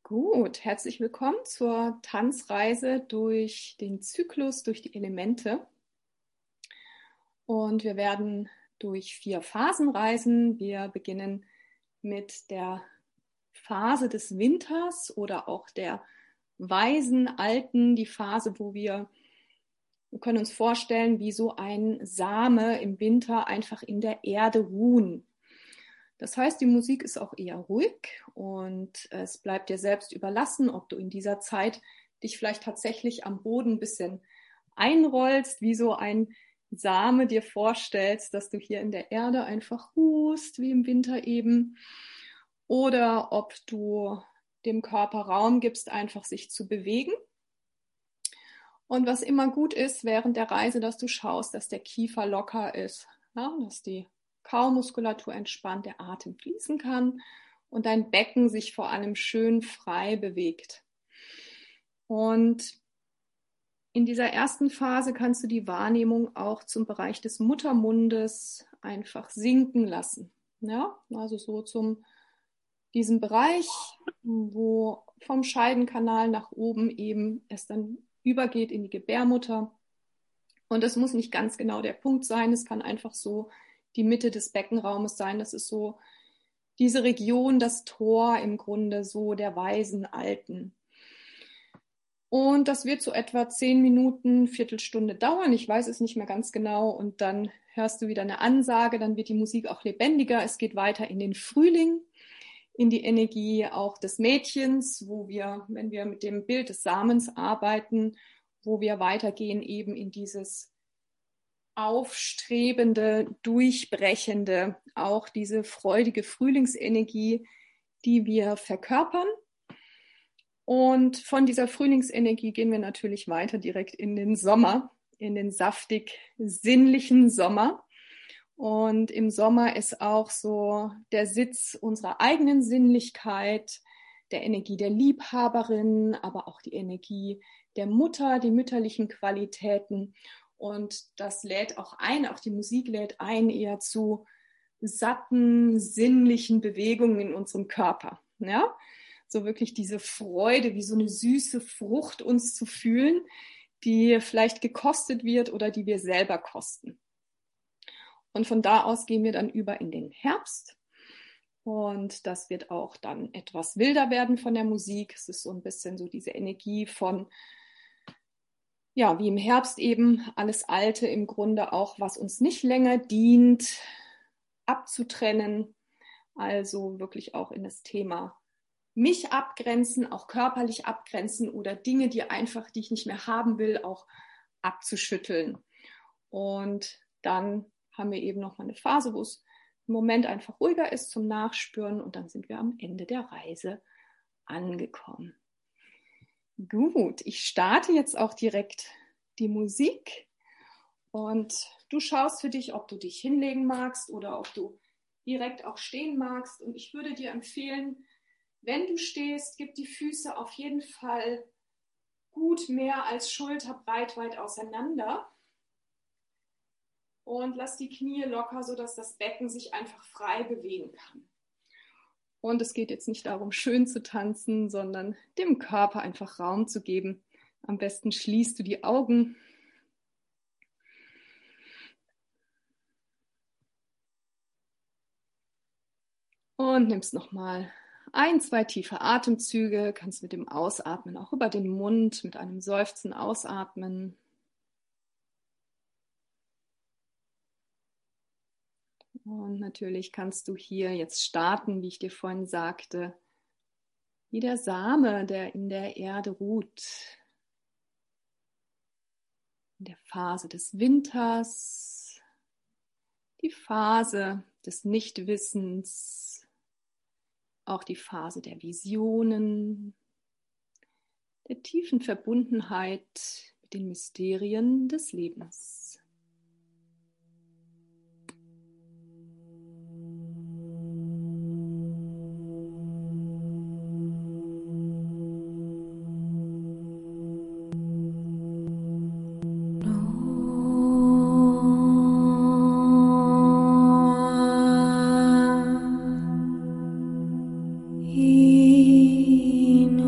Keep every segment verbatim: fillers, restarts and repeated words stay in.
Gut, herzlich willkommen zur Tanzreise durch den Zyklus, durch die Elemente. Und wir werden durch vier Phasen reisen. Wir beginnen mit der Phase des Winters oder auch der weisen Alten, die Phase, wo wir, wir können uns vorstellen, wie so ein Same im Winter einfach in der Erde ruhen. Das heißt, die Musik ist auch eher ruhig und es bleibt dir selbst überlassen, ob du in dieser Zeit dich vielleicht tatsächlich am Boden ein bisschen einrollst, wie so ein Same dir vorstellst, dass du hier in der Erde einfach ruhst, wie im Winter eben, oder ob du dem Körper Raum gibst, einfach sich zu bewegen. Und was immer gut ist während der Reise, dass du schaust, dass der Kiefer locker ist, ja, dass die Kaumuskulatur entspannt, der Atem fließen kann und dein Becken sich vor allem schön frei bewegt. Und in dieser ersten Phase kannst du die Wahrnehmung auch zum Bereich des Muttermundes einfach sinken lassen. Ja, also so zum diesem Bereich, wo vom Scheidenkanal nach oben eben es dann übergeht in die Gebärmutter. Und das muss nicht ganz genau der Punkt sein, es kann einfach so die Mitte des Beckenraumes sein. Das ist so diese Region, das Tor im Grunde so der weisen Alten. Und das wird so etwa zehn Minuten, Viertelstunde dauern. Ich weiß es nicht mehr ganz genau. Und dann hörst du wieder eine Ansage, dann wird die Musik auch lebendiger. Es geht weiter in den Frühling, in die Energie auch des Mädchens, wo wir, wenn wir mit dem Bild des Samens arbeiten, wo wir weitergehen eben in dieses aufstrebende, durchbrechende, auch diese freudige Frühlingsenergie, die wir verkörpern. Und von dieser Frühlingsenergie gehen wir natürlich weiter direkt in den Sommer, in den saftig sinnlichen Sommer. Und im Sommer ist auch so der Sitz unserer eigenen Sinnlichkeit, der Energie der Liebhaberin, aber auch die Energie der Mutter, die mütterlichen Qualitäten. Und das lädt auch ein, auch die Musik lädt ein, eher zu satten, sinnlichen Bewegungen in unserem Körper. Ja? So wirklich diese Freude, wie so eine süße Frucht uns zu fühlen, die vielleicht gekostet wird oder die wir selber kosten. Und von da aus gehen wir dann über in den Herbst. Und das wird auch dann etwas wilder werden von der Musik. Es ist so ein bisschen so diese Energie von, ja, wie im Herbst eben, alles Alte im Grunde auch, was uns nicht länger dient, abzutrennen. Also wirklich auch in das Thema mich abgrenzen, auch körperlich abgrenzen oder Dinge, die einfach, die ich nicht mehr haben will, auch abzuschütteln. Und dann haben wir eben noch mal eine Phase, wo es im Moment einfach ruhiger ist zum Nachspüren und dann sind wir am Ende der Reise angekommen. Gut, ich starte jetzt auch direkt die Musik und du schaust für dich, ob du dich hinlegen magst oder ob du direkt auch stehen magst. Und ich würde dir empfehlen, wenn du stehst, gib die Füße auf jeden Fall gut mehr als schulterbreit weit auseinander und lass die Knie locker, sodass das Becken sich einfach frei bewegen kann. Und es geht jetzt nicht darum, schön zu tanzen, sondern dem Körper einfach Raum zu geben. Am besten schließt du die Augen. Und nimmst nochmal ein, zwei tiefe Atemzüge. Kannst mit dem Ausatmen auch über den Mund mit einem Seufzen ausatmen. Und natürlich kannst du hier jetzt starten, wie ich dir vorhin sagte, wie der Same, der in der Erde ruht. In der Phase des Winters, die Phase des Nichtwissens, auch die Phase der Visionen, der tiefen Verbundenheit mit den Mysterien des Lebens. He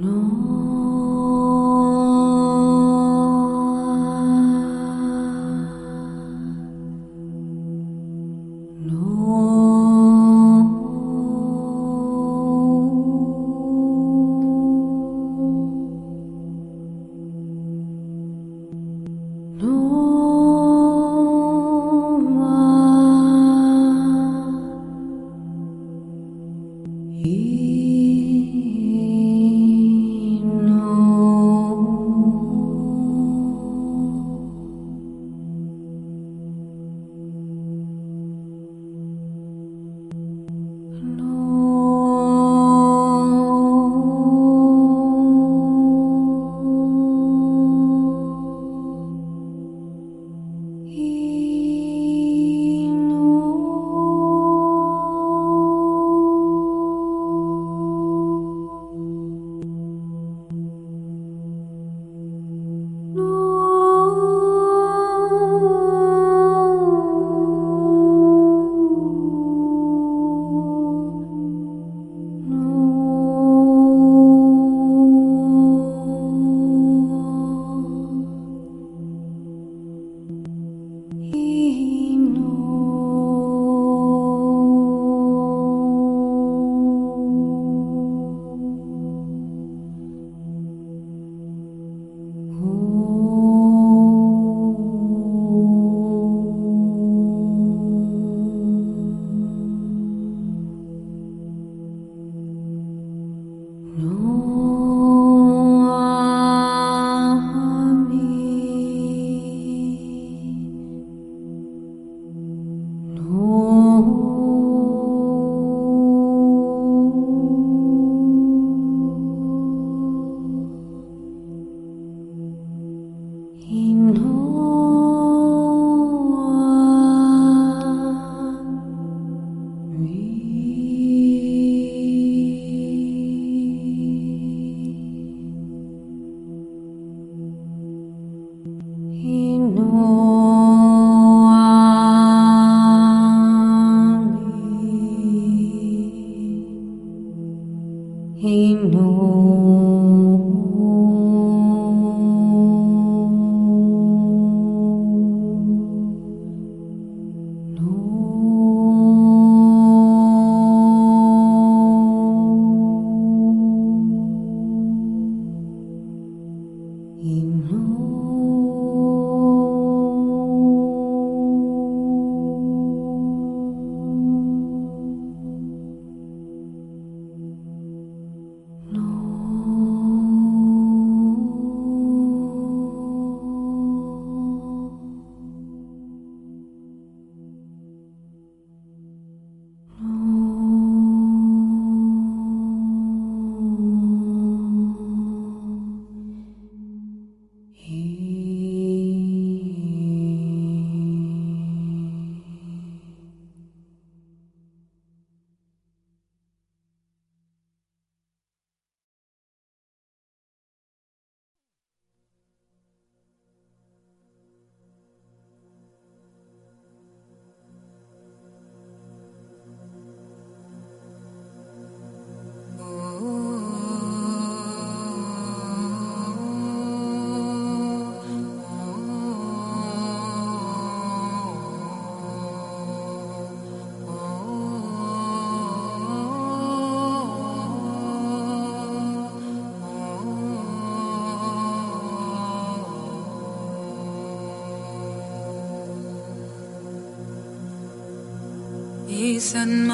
Listen,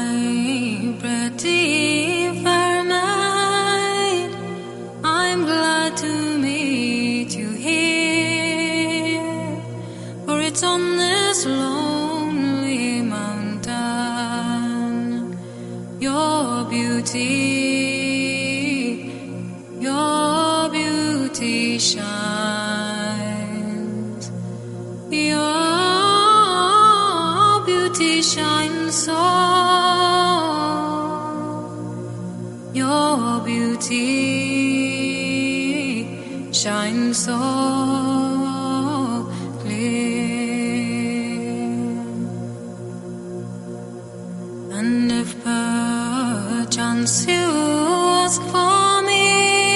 my pretty fair maid, I'm glad to meet you here, for it's on this lonely mountain your beauty, your beauty shines. Your beauty shines so, your beauty shines so clear. And if perchance you ask for me,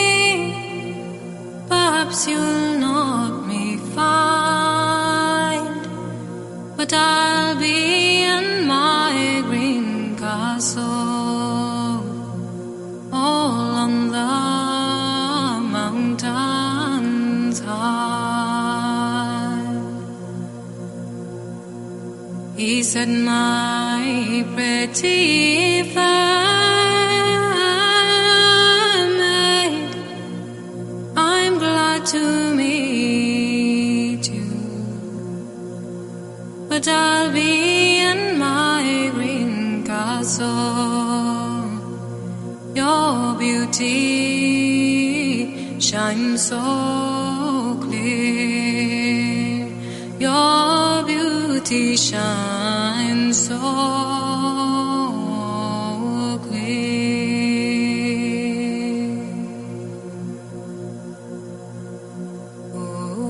He said, my pretty maid, I'm glad to meet you, but I'll be in my green castle. Your beauty shines so clear. Your beauty shines so clear. Oh,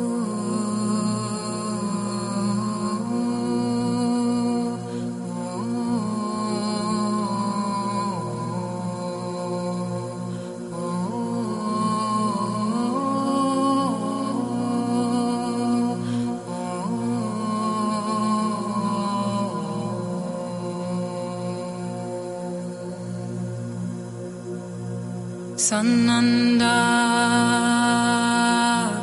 Sanandak,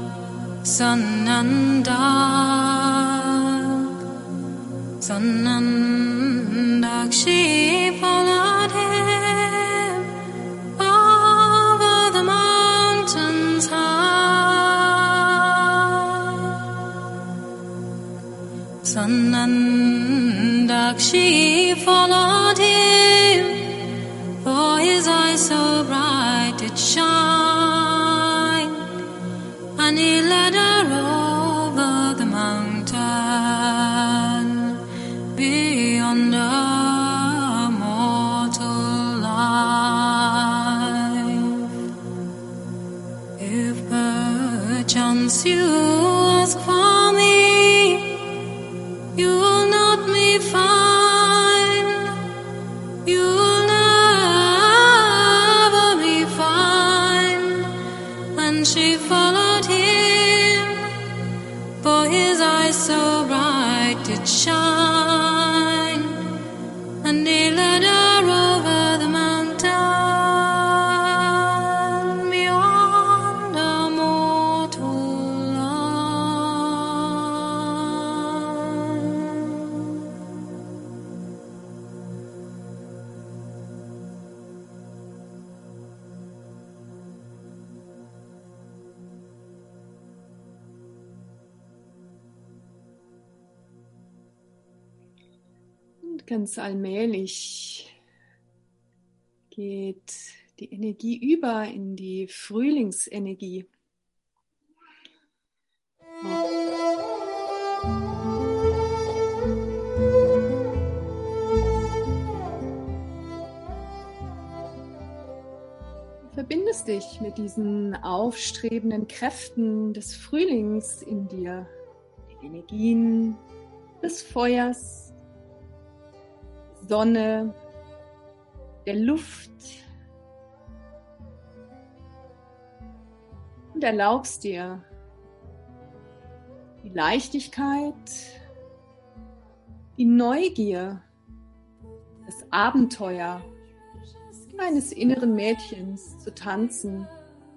Sanandak, Sanandak, she followed him over the mountains high. Sanandak, she followed him, for his eyes so bright did shine, and he led her over the mountain beyond her mortal life. If perchance you ask for me, you will not me find, you will never me find. And she followed him, for his eyes so bright did shine, and he led her over the mountain beyond her mortal life. Und ganz allmählich geht die Energie über in die Frühlingsenergie. Du verbindest dich mit diesen aufstrebenden Kräften des Frühlings in dir, die Energien des Feuers, Sonne, der Luft, und erlaubst dir die Leichtigkeit, die Neugier, das Abenteuer eines inneren Mädchens zu tanzen,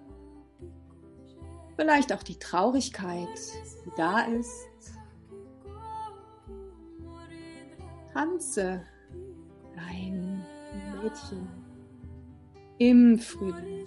vielleicht auch die Traurigkeit, die da ist. Tanze dein Mädchen im Frühling.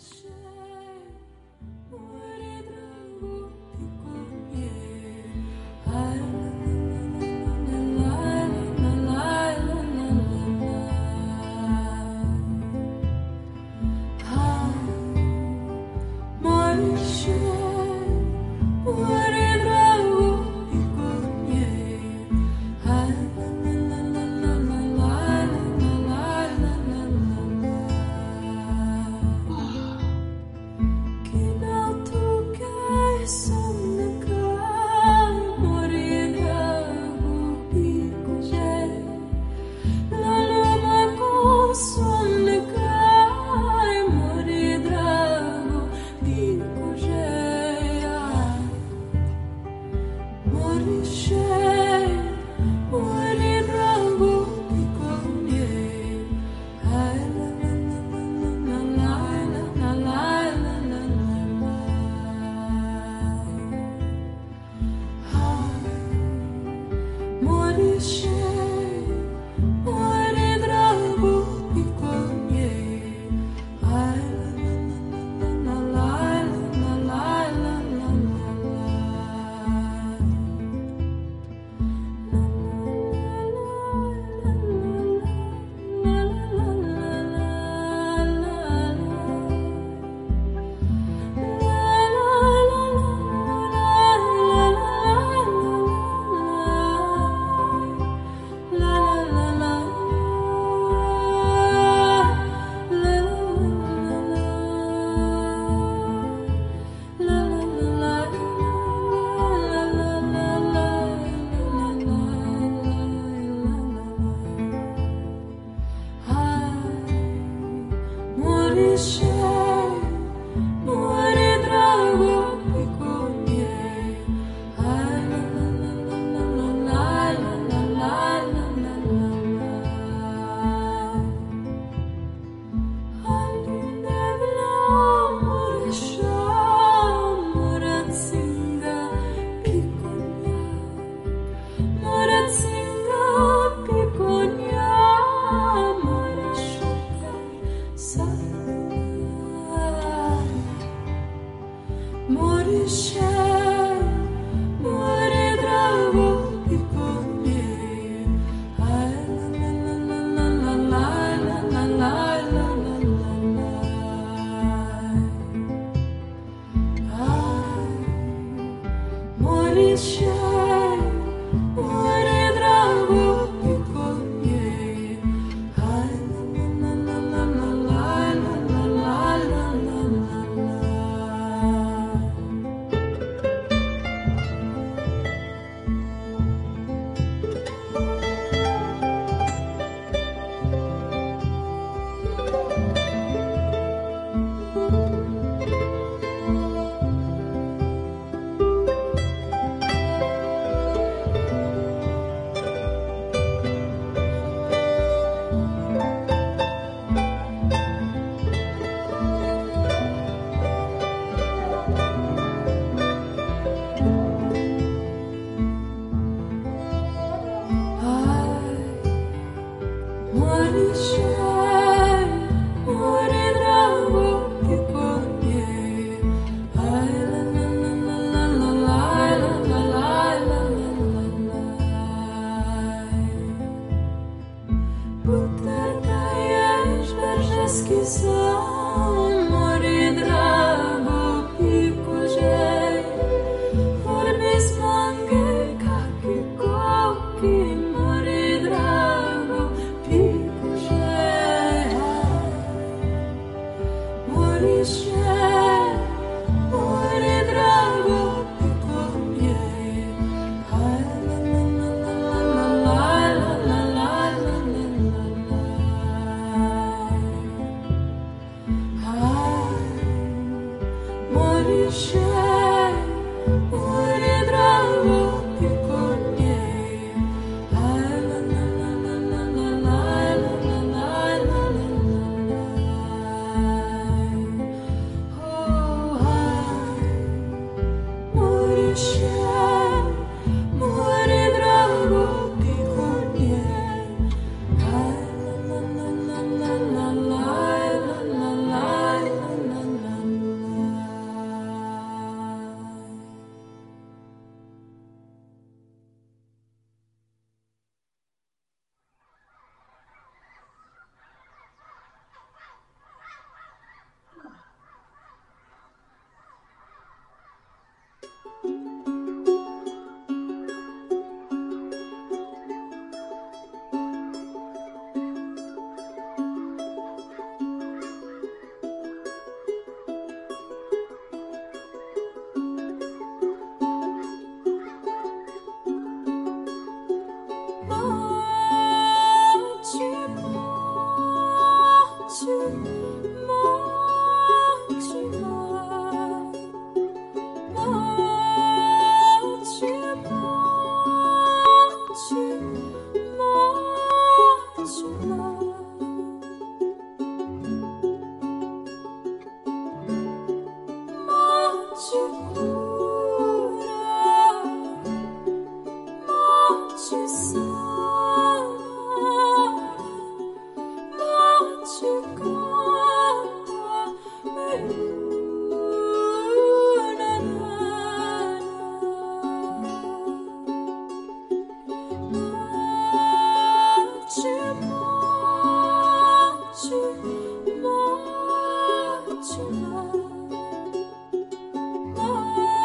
Oh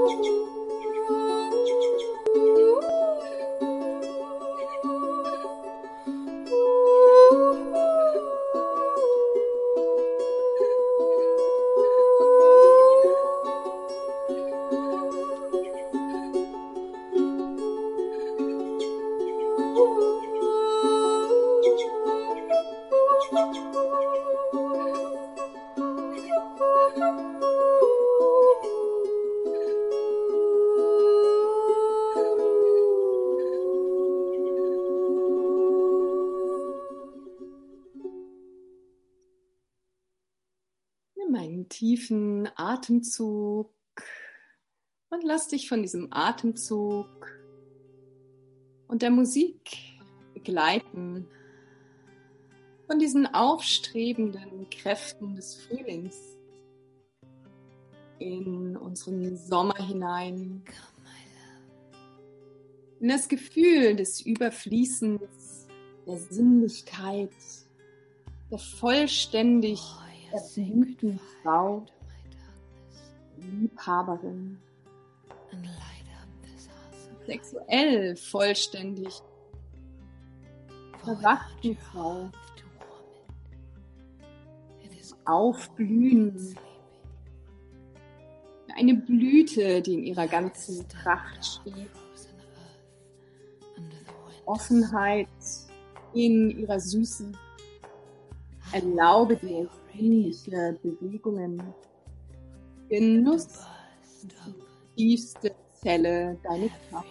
Nimm einen tiefen Atemzug und lass dich von diesem Atemzug und der Musik begleiten, von diesen aufstrebenden Kräften des Frühlings in unseren Sommer hinein, in das Gefühl des Überfließens, der Sinnlichkeit, der vollständig erblühten Frau, Liebhaberin, sexuell vollständig verwachten Frau, aufblühen, eine Blüte, die in ihrer ganzen Pracht steht, Offenheit in ihrer Süße, erlaube dir sinnliche Bewegungen, Genuss, die tiefste Zelle deines Körpers.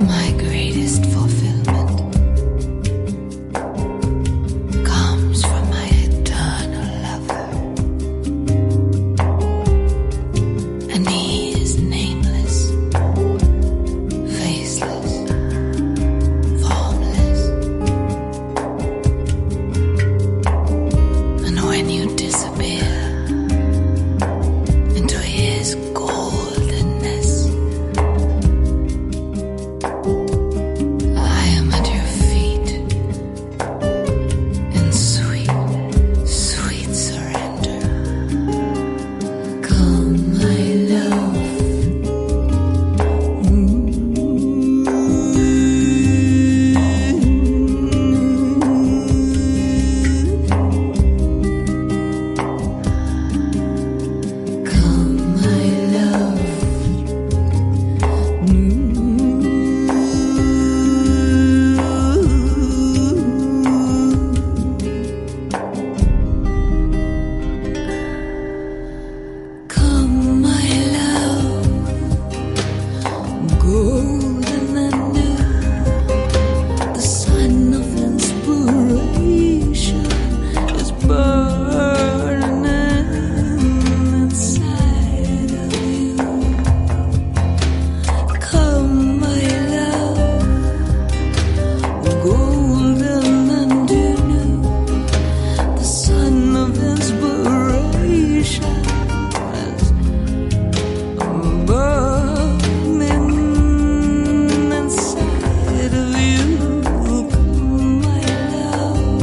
My greatest fulfillment comes from my eternal lover, and he is nameless, faceless, formless. And when you disappear into his goldenness, I am at your feet in sweet, sweet surrender. Come, my love. Come, my love. Come, my love, golden and new, the sun of inspiration is burning inside of you. Come, my love, golden and new, the sun of inspiration is burning inside of you. Come, my love,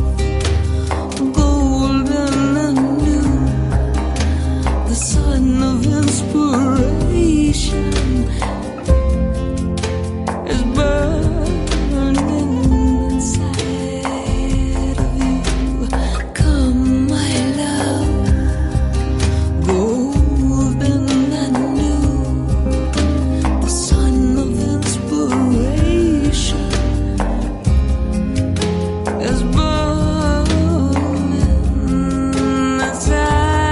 golden and new, the sun of inspiration is burning inside of you. Come, my love, golden and new, the sun of inspiration is burning inside.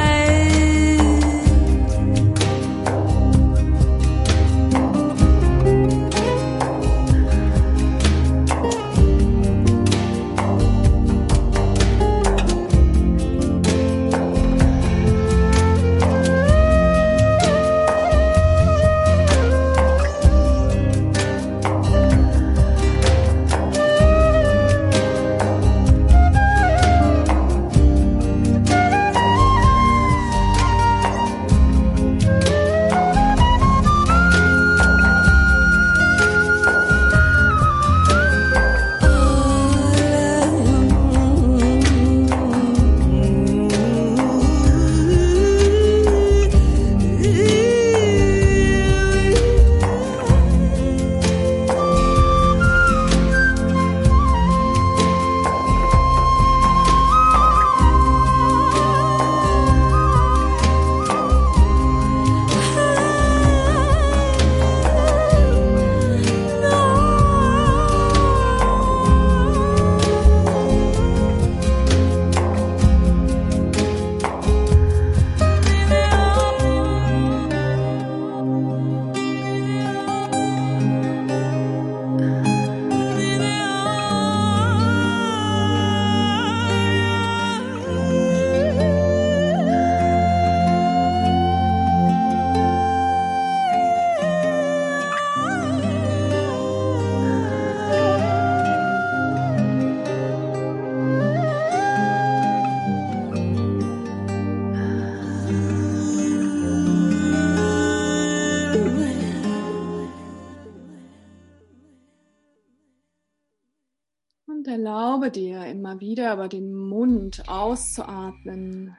Und erlaube dir immer wieder über den Mund auszuatmen,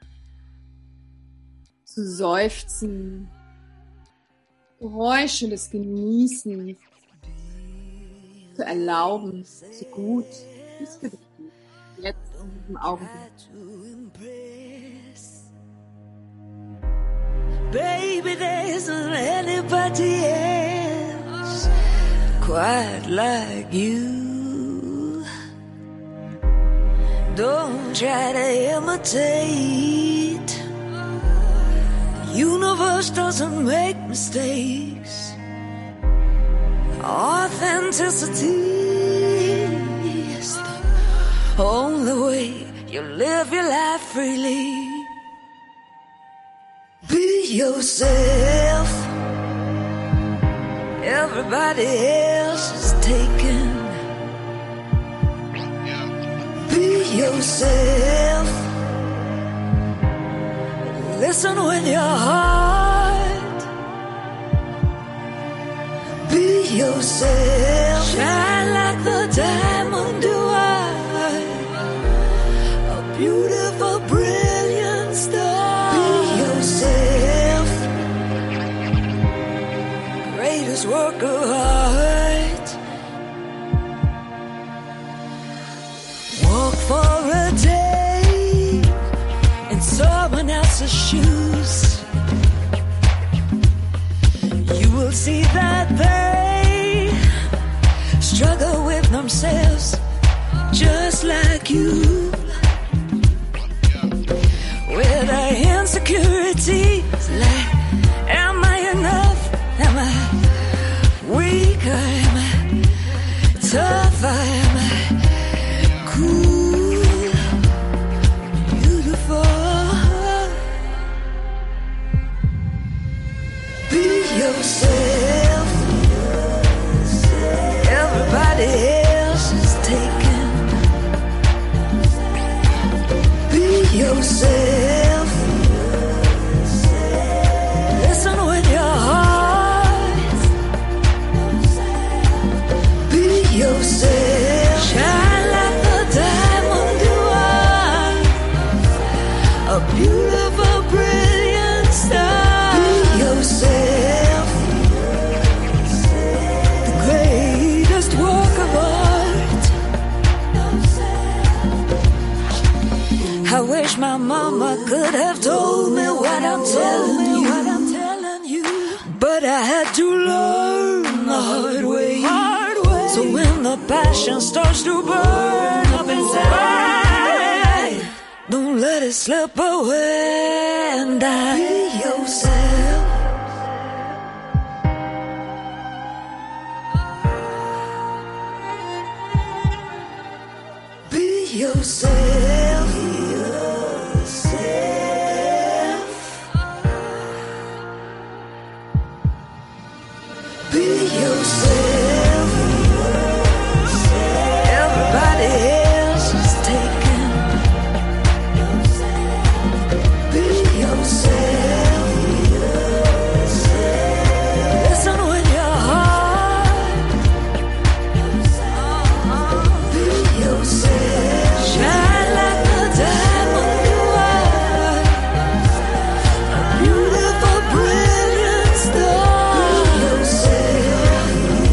zu seufzen, Geräusche des Genießens zu erlauben, so gut wie es für dich geht, jetzt in diesem Augenblick. Baby, there isn't anybody else quite like you. Don't try to imitate. The universe doesn't make mistakes. authenticity is the only way you live your life freely. Be yourself. Everybody else is taken. Be yourself. Listen with your heart. Be yourself. Shine like the diamond do I. A beautiful, brilliant star. Be yourself. Greatest work of art. Walk for a day in someone else's shoes. You will see that they struggle with themselves just like you. With their insecurities, like, am I enough? Am I weak? Or am I tough? Or am I cool? Beautiful. Be yourself. Everybody else is taken. Be yourself. Listen with your heart. Be yourself. Shine like the diamond you are. A beautiful, brilliant star. Be yourself. The greatest work of art. I wish my mama could have told me what I'm telling you. But I had to learn the hard way. So when the passion starts to burn up inside, don't let it slip away and die. Be yourself. Be yourself. Be yourself. Everybody else is taken. Be yourself. Listen with your heart. Be yourself. Shine like the diamond you are. A beautiful, brilliant star. Be yourself.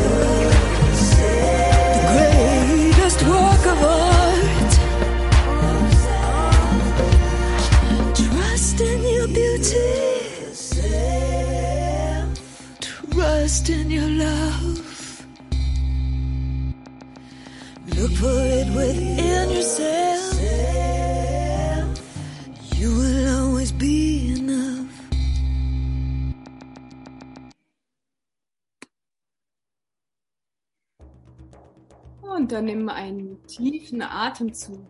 The greatest work of art. Trust in your beauty. Trust in your love. Look for it within yourself. You will always be enough. Und dann nimm einen tiefen Atemzug.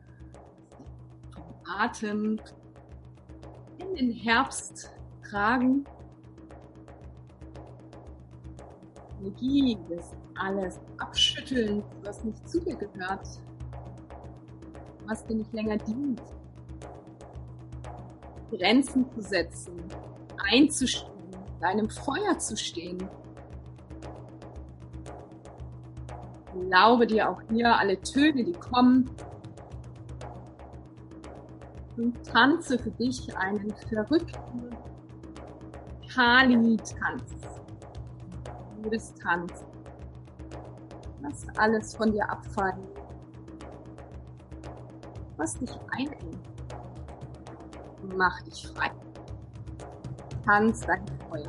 Atem in den Herbst tragen. Energie, das alles abschütteln, was nicht zu dir gehört, was dir nicht länger dient. Grenzen zu setzen, einzustehen, deinem Feuer zu stehen. Erlaube dir auch hier alle Töne, die kommen. Und tanze für dich einen verrückten Kali-Tanz. Todestanz. Lass alles von dir abfallen, was dich einengt. Mach dich frei. Tanz dein Feuer.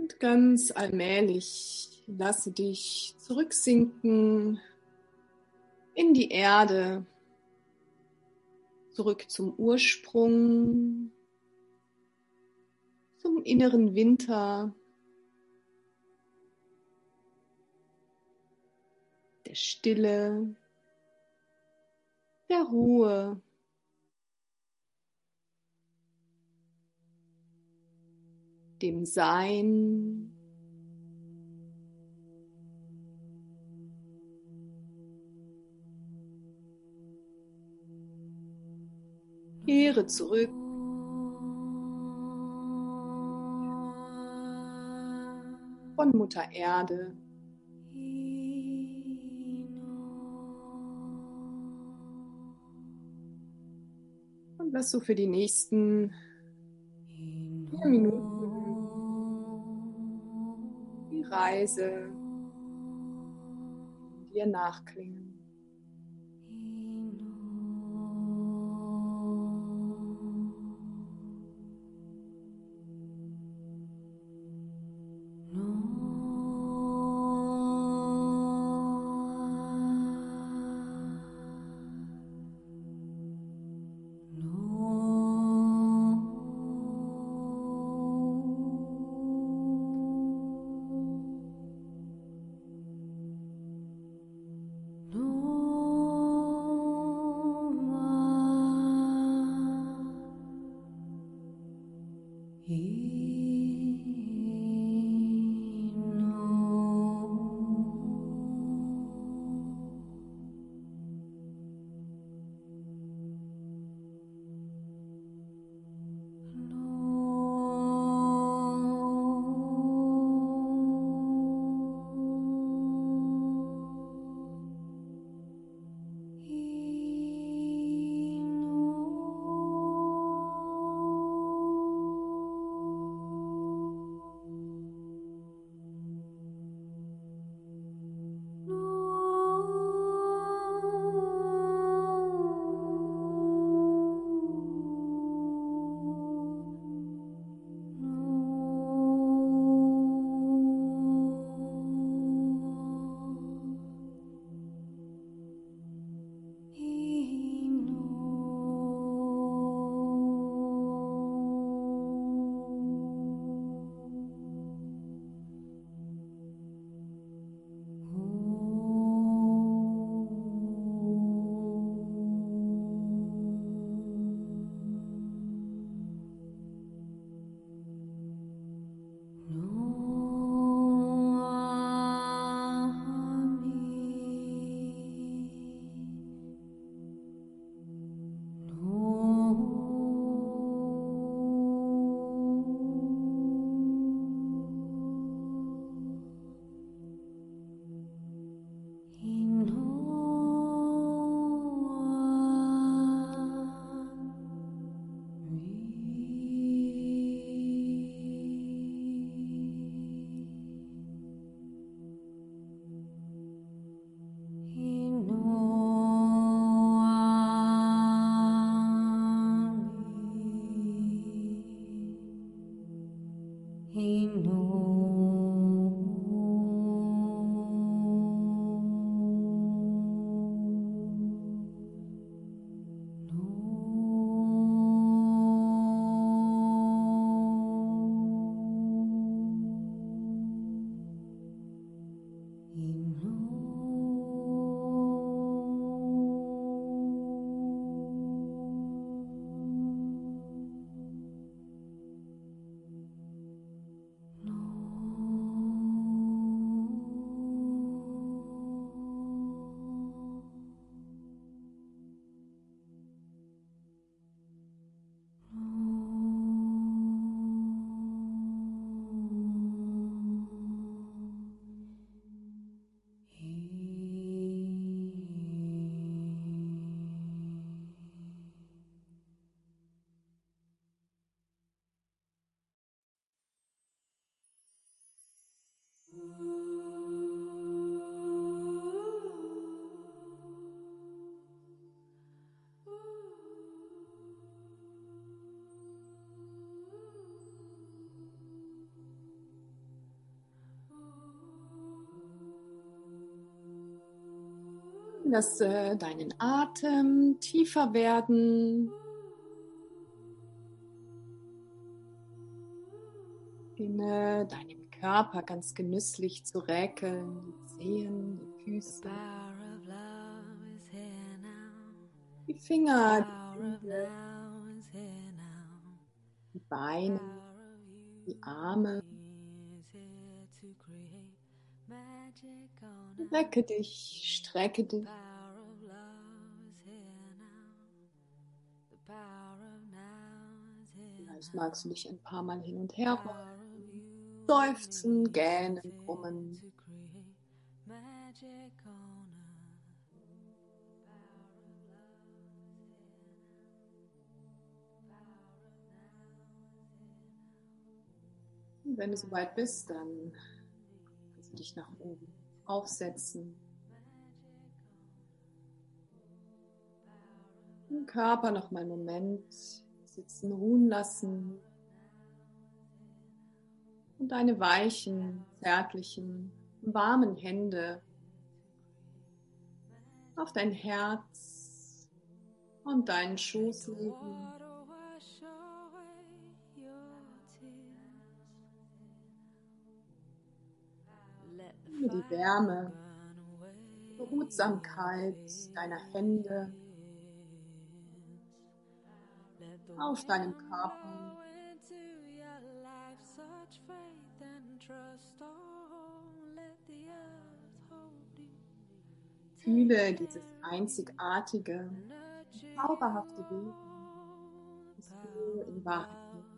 Und ganz allmählich lasse dich zurücksinken in die Erde, zurück zum Ursprung, zum inneren Winter, der Stille, der Ruhe. Dem Sein. Kehre zurück von Mutter Erde. Und lass so für die nächsten vier Minuten die Reise in dir nachklingen. No. Lasse deinen Atem tiefer werden. Beginne deinen Körper ganz genüsslich zu räkeln, die Zehen, die Füße, die Finger, die Hände, die Beine, die Arme. Recke dich, strecke dich. Vielleicht magst du dich ein paar Mal hin und her rollen, seufzen, gähnen, brummen. Und wenn du soweit bist, dann kannst du dich nach oben aufsetzen. Den Körper noch mal einen Moment sitzen, ruhen lassen. Und deine weichen, zärtlichen, warmen Hände auf dein Herz und deinen Schoß legen. Nimm die Wärme, die Behutsamkeit deiner Hände auf deinem Körper. Fühle dieses einzigartige, zauberhafte Wesen, das du in Wahrheit bist.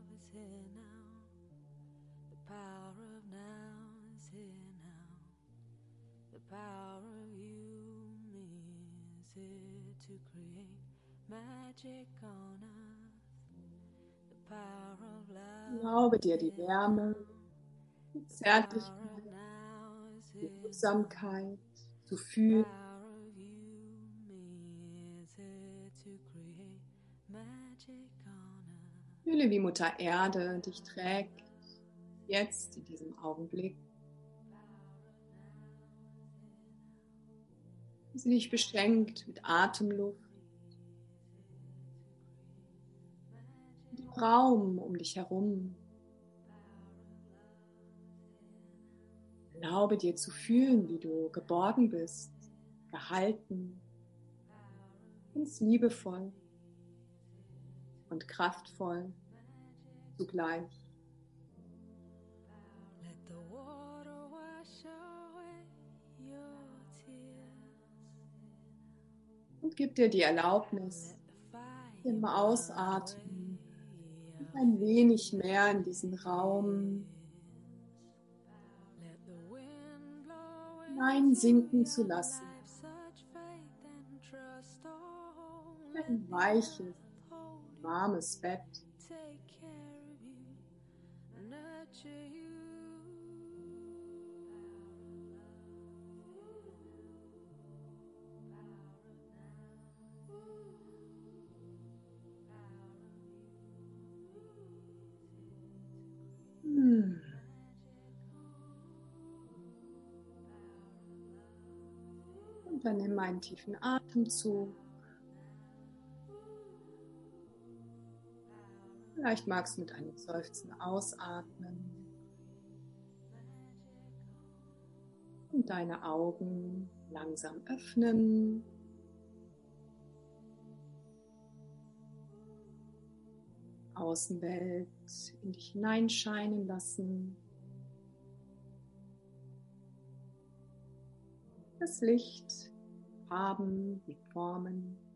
Erlaube dir die Wärme, die Zärtlichkeit, die Behutsamkeit zu fühlen. Fühle, wie Mutter Erde dich trägt, jetzt in diesem Augenblick. Wie sie dich beschenkt mit Atemluft, mit dem Raum um dich herum. Erlaube dir zu fühlen, wie du geborgen bist, gehalten, ganz liebevoll und kraftvoll zugleich. Und gib dir die Erlaubnis, im Ausatmen ein wenig mehr in diesen Raum hineinsinken zu lassen. Ein weiches, warmes Bett. Hm. Und dann nimm einen tiefen Atemzug. Vielleicht magst du mit einem Seufzen ausatmen und deine Augen langsam öffnen. Außenwelt in dich hineinscheinen lassen. Das Licht, Farben, die Formen.